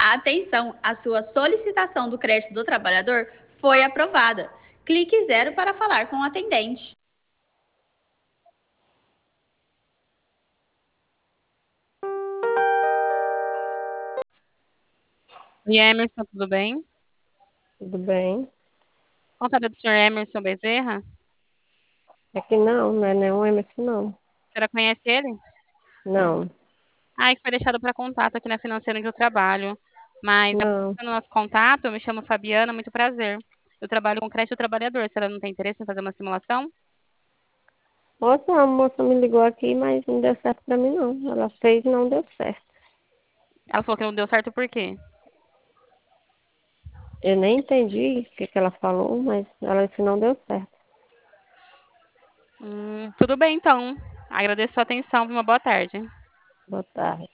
Atenção, a sua solicitação do crédito do trabalhador foi aprovada. Clique zero para falar com o atendente. E Emerson, tudo bem? Tudo bem? Contada do senhor Emerson Bezerra? É que não é nenhum Emerson, não. A senhora conhece ele? Não, Ah, que foi deixado para contato aqui na financeira onde eu trabalho. Mas não. no nosso contato, eu me chamo Fabiana, muito prazer. Eu trabalho com crédito trabalhador. A senhora não tem interesse em fazer uma simulação? Outra a moça me ligou aqui, mas não deu certo pra mim, não. Ela fez e não deu certo. Ela falou que não deu certo por quê? Eu nem entendi o que que ela falou, mas ela disse que não deu certo. Tudo bem, então. Agradeço a sua atenção. Uma boa tarde. Boa tarde.